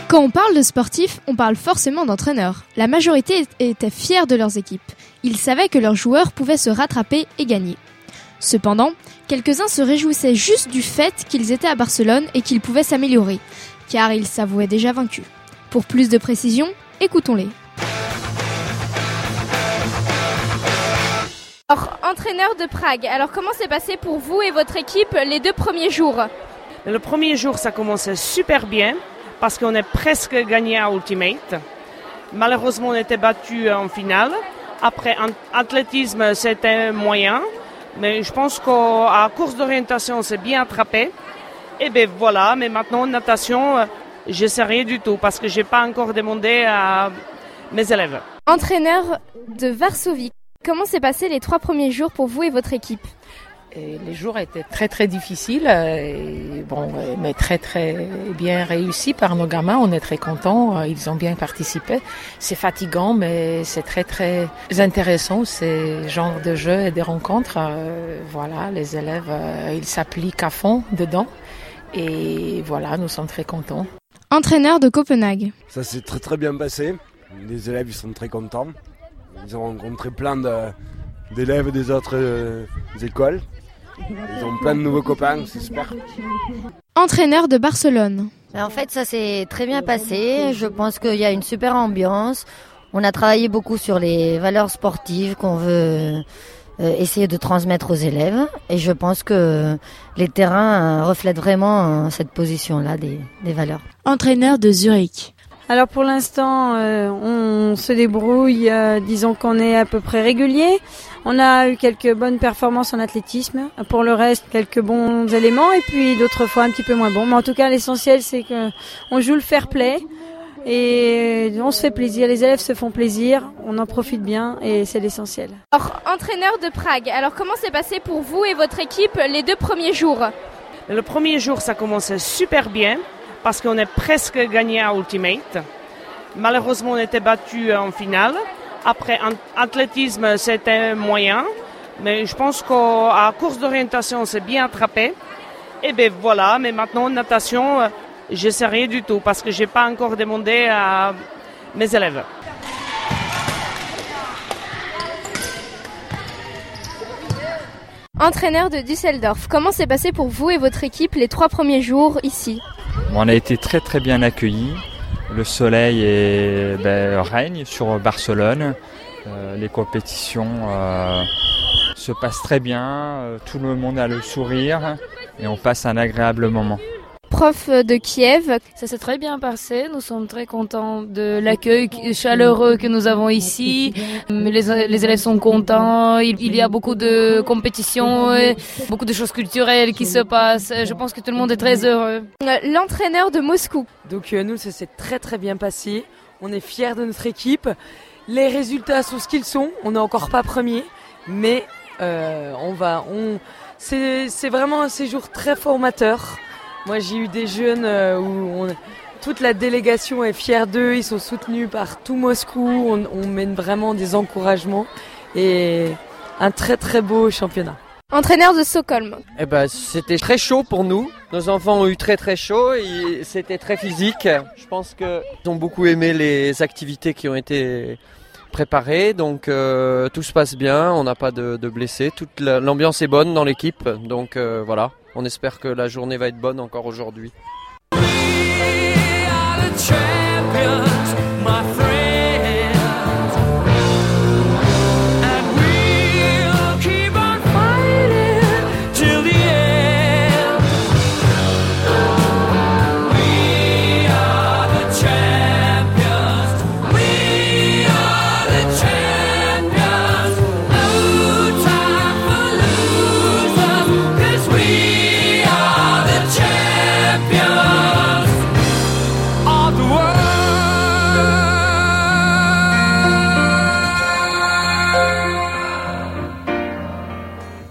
Quand on parle de sportifs, on parle forcément d'entraîneurs. La majorité était fière de leurs équipes. Ils savaient que leurs joueurs pouvaient se rattraper et gagner. Cependant, quelques-uns se réjouissaient juste du fait qu'ils étaient à Barcelone et qu'ils pouvaient s'améliorer, car ils s'avouaient déjà vaincus. Pour plus de précision, écoutons-les. Alors, entraîneur de Prague, alors comment s'est passé pour vous et votre équipe les 2 premiers jours ? Le premier jour, ça commençait super bien parce qu'on est presque gagné à Ultimate. Malheureusement, on était battu en finale. Après, en athlétisme, c'était moyen. Mais je pense qu'à course d'orientation, on s'est bien attrapé. Et bien voilà, mais maintenant, natation, je ne sais rien du tout parce que je n'ai pas encore demandé à mes élèves. Entraîneur de Varsovie, comment s'est passé les 3 premiers jours pour vous et votre équipe ? Et les jours étaient très très difficiles, mais très très bien réussis par nos gamins. On est très contents, ils ont bien participé. C'est fatigant, mais c'est très très intéressant ces genres de jeux et de rencontres. Les élèves, ils s'appliquent à fond dedans. Et voilà, nous sommes très contents. Entraîneur de Copenhague. Ça s'est très très bien passé. Les élèves ils sont très contents. Ils ont rencontré plein d'élèves des autres écoles. Ils ont plein de nouveaux copains, c'est super. Entraîneur de Barcelone. En fait, ça s'est très bien passé. Je pense qu'il y a une super ambiance. On a travaillé beaucoup sur les valeurs sportives qu'on veut essayer de transmettre aux élèves. Et je pense que les terrains reflètent vraiment cette position-là des valeurs. Entraîneur de Zurich. Alors pour l'instant, on se débrouille, disons qu'on est à peu près régulier. On a eu quelques bonnes performances en athlétisme. Pour le reste, quelques bons éléments et puis d'autres fois un petit peu moins bons. Mais en tout cas, l'essentiel, c'est qu'on joue le fair play et on se fait plaisir. Les élèves se font plaisir, on en profite bien et c'est l'essentiel. Alors, entraîneur de Prague, alors comment s'est passé pour vous et votre équipe les 2 premiers jours ? Le premier jour, ça commençait super bien parce qu'on est presque gagné à Ultimate. Malheureusement, on était battu en finale. Après, en athlétisme, c'était moyen. Mais je pense qu'à course d'orientation, on s'est bien attrapé. Et bien voilà, mais maintenant, natation, je ne sais rien du tout parce que je n'ai pas encore demandé à mes élèves. Entraîneur de Düsseldorf, comment s'est passé pour vous et votre équipe les 3 premiers jours ici ? On a été très très bien accueillis. Le soleil règne sur Barcelone. Les compétitions se passent très bien. Tout le monde a le sourire et on passe un agréable moment. Prof de Kiev. Ça s'est très bien passé. Nous sommes très contents de l'accueil chaleureux que nous avons ici. Les élèves sont contents. Il y a beaucoup de compétitions, beaucoup de choses culturelles qui se passent. Je pense que tout le monde est très heureux. L'entraîneur de Moscou. Donc nous, ça s'est très très bien passé. On est fiers de notre équipe. Les résultats sont ce qu'ils sont. On n'est encore pas premier, mais c'est vraiment un séjour très formateur. Moi, j'ai eu des jeunes où toute la délégation est fière d'eux. Ils sont soutenus par tout Moscou. On mène vraiment des encouragements et un très très beau championnat. Entraîneur de Stockholm. C'était très chaud pour nous. Nos enfants ont eu très très chaud et c'était très physique. Je pense qu'ils ont beaucoup aimé les activités qui ont été préparées. Donc tout se passe bien. On n'a pas de blessés. L'ambiance est bonne dans l'équipe. Donc voilà. On espère que la journée va être bonne encore aujourd'hui.